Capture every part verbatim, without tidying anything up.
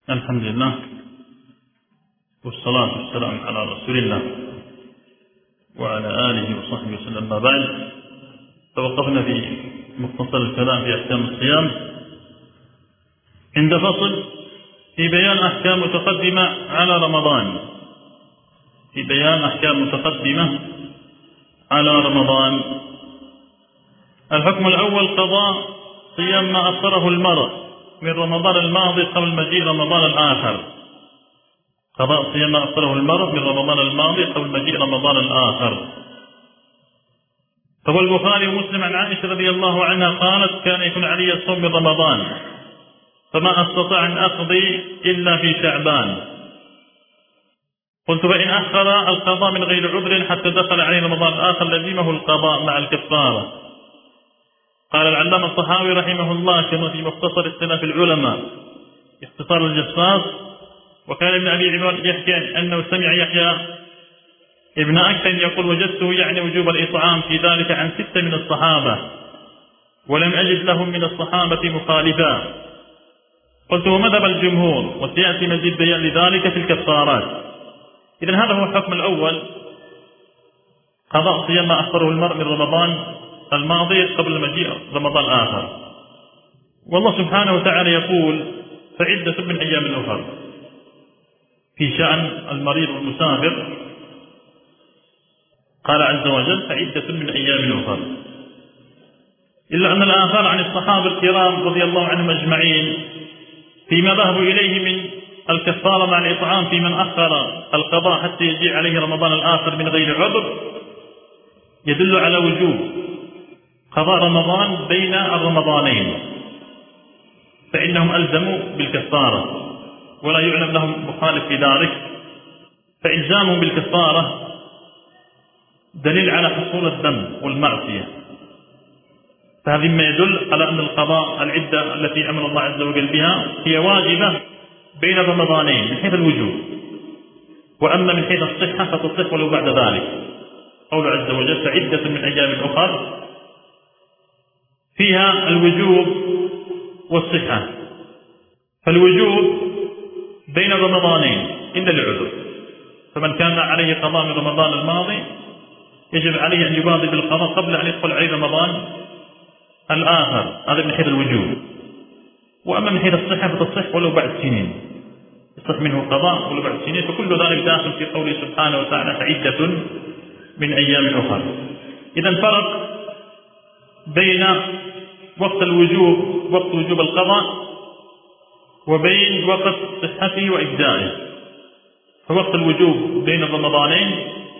الحمد لله والصلاة والسلام على رسول الله وعلى آله وصحبه وسلم. ما بعد، توقفنا في مختصر الكلام في أحكام الصيام عند فصل في بيان أحكام متقدمة على رمضان في بيان أحكام متقدمة على رمضان. الحكم الأول: قضاء صيام ما أفطره المرء من رمضان الماضي قبل مجيء رمضان الآخر. قضاء صيام ما أفطره المرء من رمضان الماضي قبل مجيء رمضان الآخر. روى البخاري ومسلم عن عائشة رضي الله عنها قالت: كان يكون علي الصوم من رمضان فما أستطاع أن أقضي إلا في شعبان. قلت: فإن أخر القضاء من غير عذر حتى دخل عليه رمضان الآخر لزمه القضاء مع الكفارة. قال العلامة الطحاوي رحمه الله كما في مختصر اختلاف العلماء اختصار الجصاص: وكان ابن أبي عمران يحكي أنه سمع يحيى ابن أكثر يقول: وجدته يعني وجوب الإطعام في ذلك عن ستة من الصحابة ولم أجد لهم من الصحابة مخالفا. قلت: ومذهب الجمهور، وسيأتي مزيد بيان لذلك في الكفارات. إذن هذا هو الحكم الأول: قضاء صيام ما أفطره المرء من رمضان الماضي قبل مجيء رمضان الآخر. والله سبحانه وتعالى يقول: فعدة من أيام أخر، في شأن المريض والمسافر قال عز وجل: فعدة من أيام أخر. إلا أن الآثار عن الصحابة الكرام رضي الله عنهم أجمعين فيما ذهبوا إليه من الكفارة مع الإطعام في من أخر القضاء حتى يجيء عليه رمضان الآخر من غير عذر يدل على وجوب قضاء رمضان بين الرمضانين، فإنهم ألزموا بالكفارة ولا يعلم لهم مخالف في ذلك، فإلزامهم بالكفارة دليل على حصول الذنب والمعصية. فهذا ما يدل على أن القضاء العدة التي أمر الله عز وجل بها هي واجبة بين الرمضانين من حيث الوجوب، وأما من حيث الصحة فتصح ولو بعد ذلك. قول عز وجل: فعدة من أيام أخر فيها الوجوب والصحة. فالوجوب بين الرمضانين إلا لعذر، فمن كان عليه قضاء من رمضان الماضي يجب عليه أن يبادر بالقضاء قبل أن يدخل عليه رمضان الآخر. هذا من حيث الوجوب. وأما من حيث الصحة فتصح ولو بعد سنين، يصح منه قضاء ولو بعد سنين. فكل ذلك داخل في قوله سبحانه وتعالى: فعدة من أيام أخر. إذا فرق بين وقت الوجوب وقت وجوب القضاء وبين وقت صحته وإجزائه. فوقت الوجوب بين الرمضانين،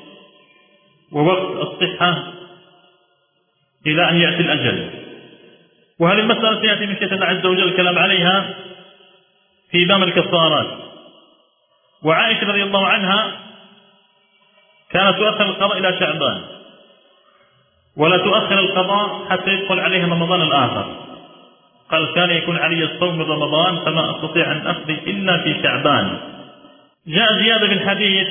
ووقت الصحة إلى أن يأتي الأجل. وهذه المسألة سيأتي من شيء الله عز وجل الكلام عليها في باب الكفارات. وعائشة رضي الله عنها كانت تؤخر القضاء إلى شعبان ولا تؤخر القضاء حتى يدخل عليه رمضان الآخر. قال: كان يكون علي الصوم من رمضان فما أستطيع أن أقضي إلا في شعبان. جاء زيادة في الحديث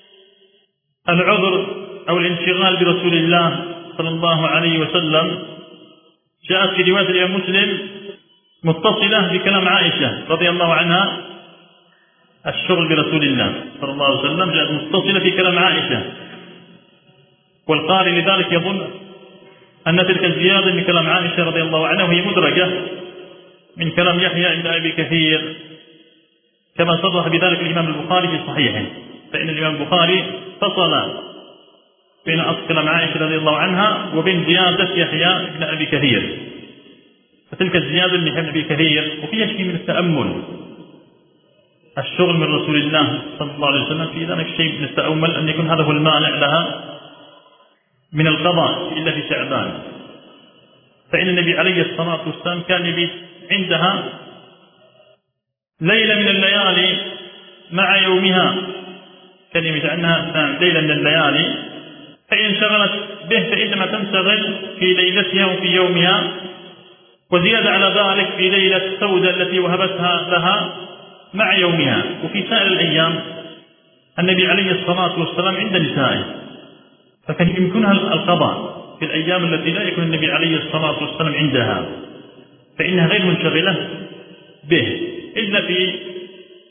العذر أو الانشغال برسول الله صلى الله عليه وسلم، جاءت في رواية الإمام مسلم متصلة بكلام عائشة رضي الله عنها. الشغل برسول الله صلى الله عليه وسلم جاءت متصلة في كلام عائشة، والقارئ لذلك يظن أن تلك الزيادة من كلام عائشة رضي الله عنها وهي مدرجة من كلام يحيى بن أبي كثير، كما صرح بذلك الإمام البخاري في صحيحه. فإن الإمام البخاري فصل بين أصل كلام عائشة رضي الله عنها وبين زيادة يحيى بن أبي كثير. فتلك الزيادة من يحيى بن أبي كثير وفيها شيء من التأمل، الشغل من رسول الله صلى الله عليه وسلم، في ذلك شيء من التأمل أن يكون هذا هو المانع لها من القضاء إلا في شعبان. فإن النبي عليه الصلاة والسلام كان يبيت عندها ليلة من الليالي مع يومها، كان يبيت عنها ليلة من الليالي، فإن انشغلت به فإنما تنشغل في ليلتها وفي يومها، وزيادة على ذلك في ليلة السوداء التي وهبتها لها مع يومها. وفي سائر الأيام النبي عليه الصلاة والسلام عند نسائه، فكان يمكنها القضاء في الأيام التي لا يكون النبي عليه الصلاة والسلام عندها، فإنها غير منشغلة به إلا في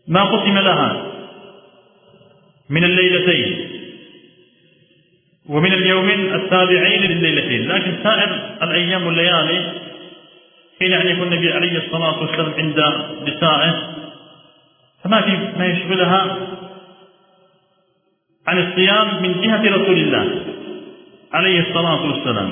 ما قسم لها من الليلتين ومن اليومين التابعين لليلتين، لكن سائر الأيام والليالي حين أن يكون النبي عليه الصلاة والسلام عند نسائه فما في ما يشغلها عن الصيام من جهة رسول الله عليه الصلاة والسلام.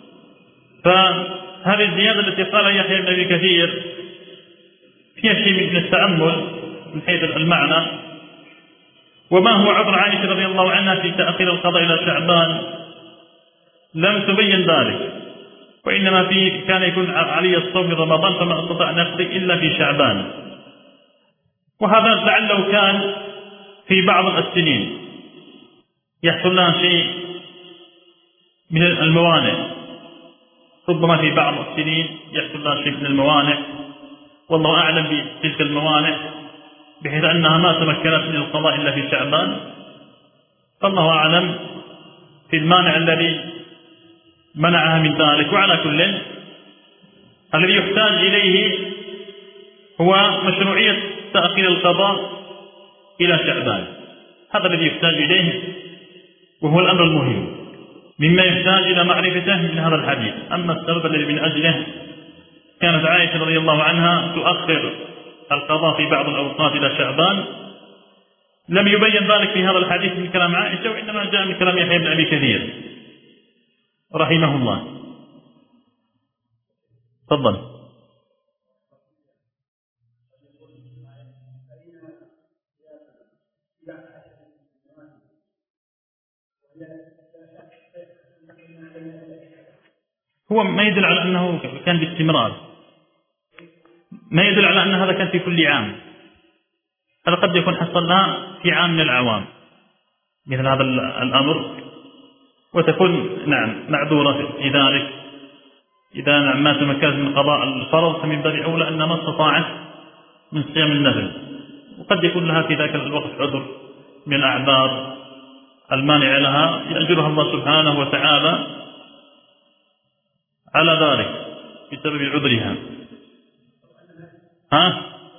فهذه الزيادة التي قال يحيى بن أبي كثير فيها شيء من التأمل من حيث المعنى. وما هو عذر عائشة رضي الله عنها في تأخير القضاء إلى شعبان لم تبين ذلك، وإنما في كان يكون علي الصوم في رمضان فما استطاع أن يقضي إلا في شعبان، وهذا لعله كان في بعض السنين يحصل لها شيء من الموانع، ربما في بعض السنين يحصل لها شيء من الموانع والله أعلم بتلك الموانع، بحيث أنها ما تمكنت من القضاء إلا في شعبان، فالله أعلم في المانع الذي منعها من ذلك. وعلى كل الذي يحتاج إليه هو مشروعية تأخير القضاء إلى شعبان، هذا الذي يحتاج إليه وهو الأمر المهم مما يحتاج إلى معرفته من هذا الحديث. أما السبب الذي من أجله كانت عائشة رضي الله عنها تؤخر القضاء في بعض الأوقات إلى شعبان لم يبين ذلك في هذا الحديث من كلام عائشة، وإنما جاء من كلام يحيى بن أبي كثير رحمه الله. تفضل. هو ما يدل على أنه كان باستمرار، ما يدل على أن هذا كان في كل عام، هذا قد يكون حصل لها في عام من الأعوام مثل هذا الأمر، وتكون نعم معذورة في ذلك إذا نعم ما تمكنت من قضاء الفرض، فمن باب أولى أن ما استطاعت من صيام النفل، وقد يكون لها في ذاك الوقت عذر من الأعذار المانع لها يأجرها الله سبحانه وتعالى على ذلك بسبب عذرها. ها؟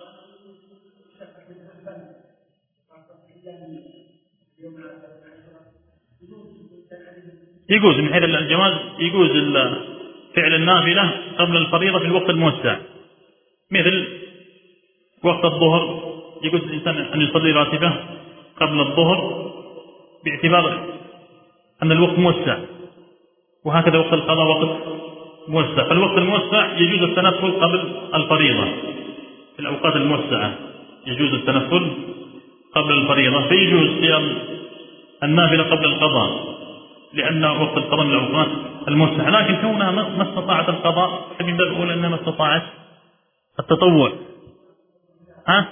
يجوز من حيث الجواز، يجوز فعل النافلة قبل الفريضة في الوقت الموسع، مثل وقت الظهر يجوز الإنسان أن يصلي راتبة قبل الظهر باعتبار أن الوقت موسع، وهكذا وقت القضاء وقت موسع، فالوقت الموسع يجوز التنفل قبل الفريضة، في الأوقات الموسعة يجوز التنفل قبل الفريضة، فيجوز صيام النافلة قبل القضاء لأن وقت القضاء من الأوقات الموسعة، لكن كونها ما استطاعت القضاء فمن باب أولى أنها ما استطاعت التطوع. ها؟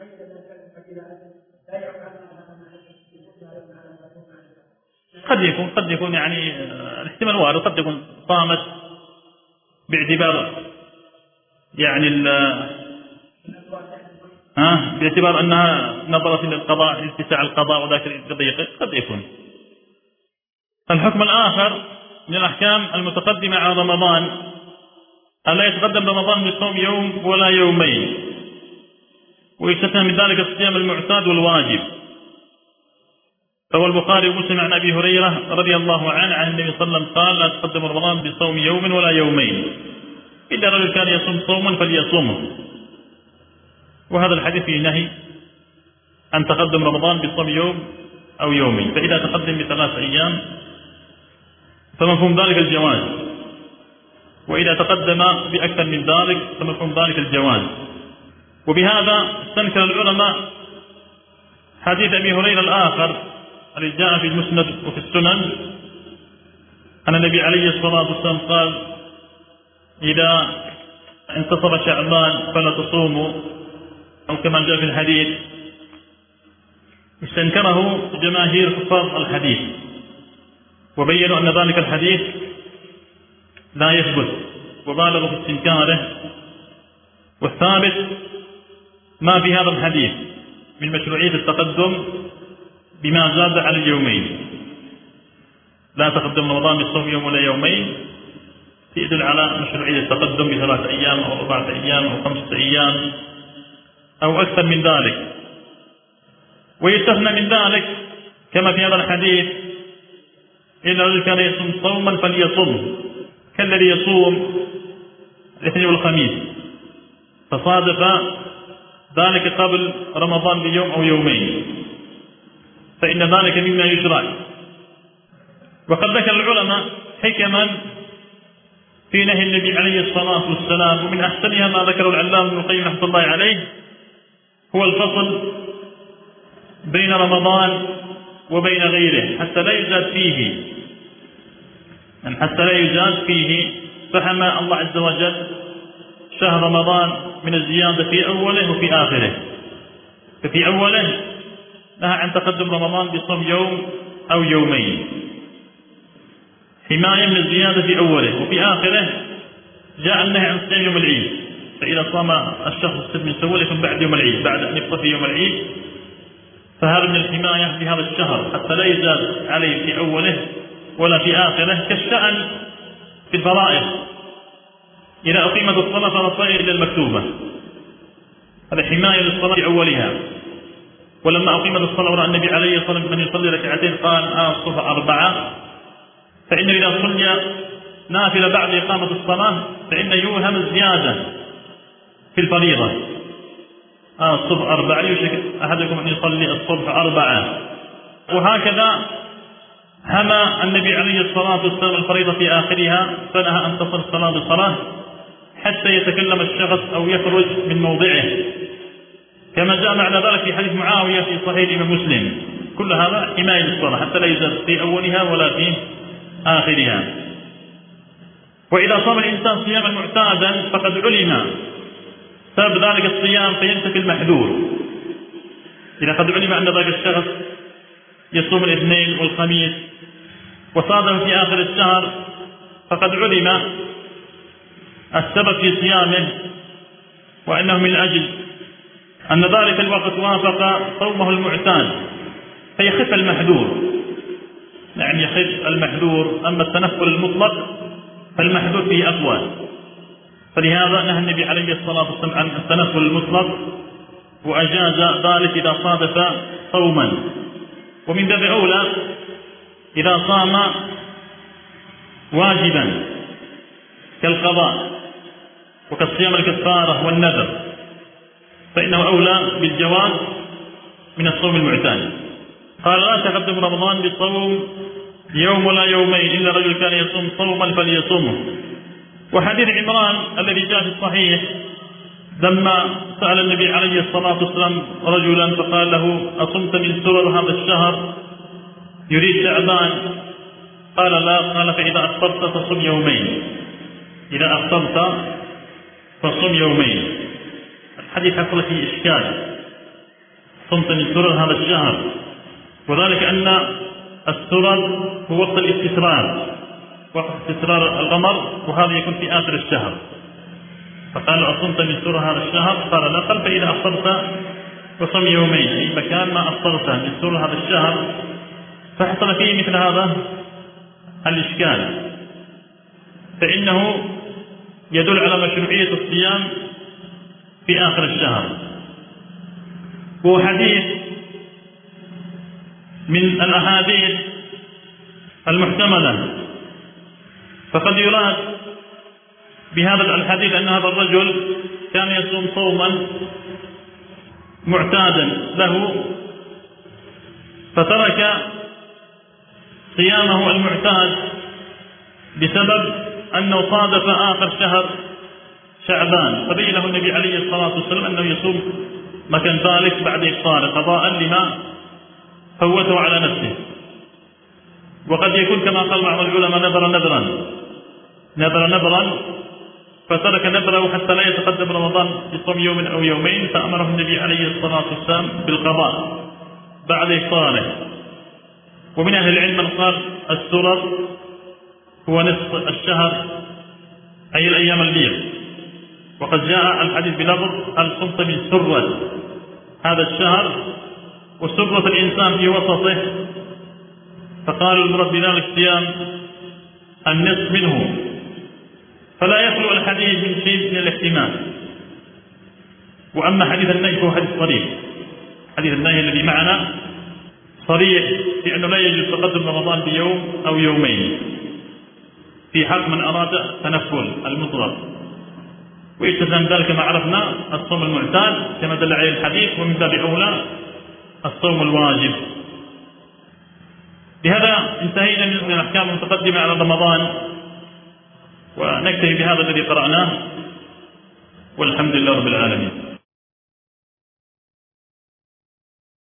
قد يكون قد يكون يعني الاحتمال وارد، قد يكون صامت باعتبار يعني ال ها باعتبار أنها نظرت للقضاء لاتساع القضاء وذاك الضيق، قد يكون. الحكم الآخر من الأحكام المتقدمة على رمضان ألا يتقدم رمضان بصوم يوم ولا يومين، ويستثنى من ذلك الصيام المعتاد والواجب. فهو البخاري ومسلم عن أبي هريرة رضي الله عنه عن النبي صلى الله عليه وسلم قال: لا تقدم رمضان بصوم يوم ولا يومين، إلا رجل كان يصوم صوما فليصومه. وهذا الحديث فيه نهي عن تقدم رمضان بصوم يوم أو يومين، فإذا تقدم بثلاث أيام فمفهوم ذلك الجواز، وإذا تقدم بأكثر من ذلك فمفهوم ذلك الجواز. وبهذا استنكر العلماء حديث أبي هريرة الآخر الذي جاء في المسند وفي السنن أن النبي عليه الصلاة والسلام قال: إذا انتصف شعبان فلا تصوموا، أو كما جاء في الحديث. استنكره جماهير حفاظ الحديث وبينوا أن ذلك الحديث لا يثبت، وبالغوا في استنكاره، والثابت ما في هذا الحديث من مشروعية التقدم بما زاد على اليومين. لا تقدم رمضان بالصوم يوم ولا يومين يدل على مشروعية التقدم بثلاث أيام أو أربعة أيام أو خمسة أيام أو أكثر من ذلك ويستثنى من ذلك كما في هذا الحديث إن الرجل كان يصوم صوما فليصم كالذي يصوم الاثنين والخميس فصادف ذلك قبل رمضان بيوم أو يومين فإن ذلك مما يشرع. وقد ذكر العلماء حكما في نهي النبي عليه الصلاة والسلام، ومن أحسنها ما ذكر العلامة ابن القيم رحمة الله عليه هو الفصل بين رمضان وبين غيره حتى لا يزاد فيه، يعني حتى لا يزاد فيه، فحمى الله عز وجل شهر رمضان من الزيادة في أوله وفي آخره. ففي أوله نهى عن تقدم رمضان بصوم يوم أو يومين حماية من الزيادة في أوله، وفي آخره جاء النهي عن صيام يوم العيد، فإذا صام الشخص الست من شوال يكون بعد يوم العيد، بعد أن يفطر في يوم العيد، فهذا من الحماية في هذا الشهر حتى لا يزاد عليه في أوله ولا في آخره، كالشأن في الفرائض إذا أقيمت الصلاة فلا تصلي إلا المكتوبة، هذا حماية للصلاة في أولها. ولما أقيمت الصلاة ورأى النبي عليه الصلاة والسلام من يصلي ركعتين قال آه الصبح أربعة، فإنه إذا صلي نافلة بعد إقامة الصلاة فإنه يوهم الزيادة في الفريضة، آه الصبح أربعة يوشك أحدكم أن يصلي الصبح أربعة. وهكذا حمى النبي عليه الصلاة والسلام الفريضة في آخرها، فنهى أن تصل الصلاة بصلاة حتى يتكلم الشخص أو يخرج من موضعه، كما جاء معنى ذلك في حديث معاوية في صحيح الإمام مسلم. كل هذا حماية للصلاة حتى لا يزاد في أولها ولا في آخرها. وإذا صام الإنسان صياما معتادا فقد علم سبب ذلك الصيام فينتفي المحذور. إذا قد علم أن ذلك الشخص يصوم الاثنين والخميس وصادم في آخر الشهر فقد علم السبب في صيامه، وأنه من أجل أن ذلك الوقت وافق صومه المعتاد فيخف المحذور، يعني يخف المحذور. أما التنفل المطلق فالمحذور فيه أقوى، فلهذا نهى النبي عليه الصلاة والسلام عن التنفل المطلق وأجاز ذلك إذا صادف صوما. ومن باب أولى إذا صام واجبا كالقضاء وكالصيام الكفارة والنذر فإنه أولى بالجواز من الصوم المعتاد. قال لا تقدم رمضان بصوم يوم ولا يومين إلا رجل كان يصوم صوما فليصومه. وحديث عمران الذي جاء في الصحيح لما سأل النبي عليه الصلاة والسلام رجلا فقال له أصمت من سرر هذا الشهر يريد شعبان؟ قال لا. قال فإذا أفطرت فصم يومين، إذا أفطرت فصم يومين. الحديث حصل فيه إشكال، صمت من سرر هذا الشهر، وذلك أن السرر هو وقت الاستسرار، وقت استسرار القمر، وهذا يكون في آخر الشهر. فقال أصمت من سرر هذا الشهر؟ قال لا. قال فإذا أفطرت فصم يومين، أي مكان ما أفطرته من سرر هذا الشهر. فحصل فيه مثل هذا الإشكال، فإنه يدل على مشروعية الصيام في آخر الشهر. وهو حديث من الأحاديث المحتملة، فقد يراد بهذا الحديث أن هذا الرجل كان يصوم صوما معتادا له فترك صيامه المعتاد بسبب أنه صادف آخر شهر شعبان، فبين له النبي عليه الصلاة والسلام أنه يصوم مكان ذلك بعد إفطاره قضاء لما فوته على نفسه. وقد يكون كما قال بعض العلماء نذر نذرا نذر نذرا فترك نذره حتى لا يتقدم رمضان بصوم يوم أو يومين، فأمره النبي عليه الصلاة والسلام بالقضاء بعد إفطاره. ومن أهل العلم من قال السرر هو نصف الشهر أي الأيام البيض، وقد جاء الحديث بلفظ الصمت من سرة هذا الشهر، وسرة الإنسان في وسطه، فقال المراد بذلك صيام النصف منه، فلا يخلو الحديث من شيء من الاحتمال. وأما حديث النجم فهو حديث صريح، حديث النهي الذي معنا صريح في أنه لا يجوز تقدم رمضان بيوم أو يومين في حق من أراد تنفل المطلق، ويتزن ذلك ما عرفنا الصوم المعتاد كما دل عليه الحديث، ومن باب أولى الصوم الواجب. بهذا انتهينا من الأحكام المتقدمة على رمضان، ونكتفي بهذا الذي قرأناه، والحمد لله رب العالمين.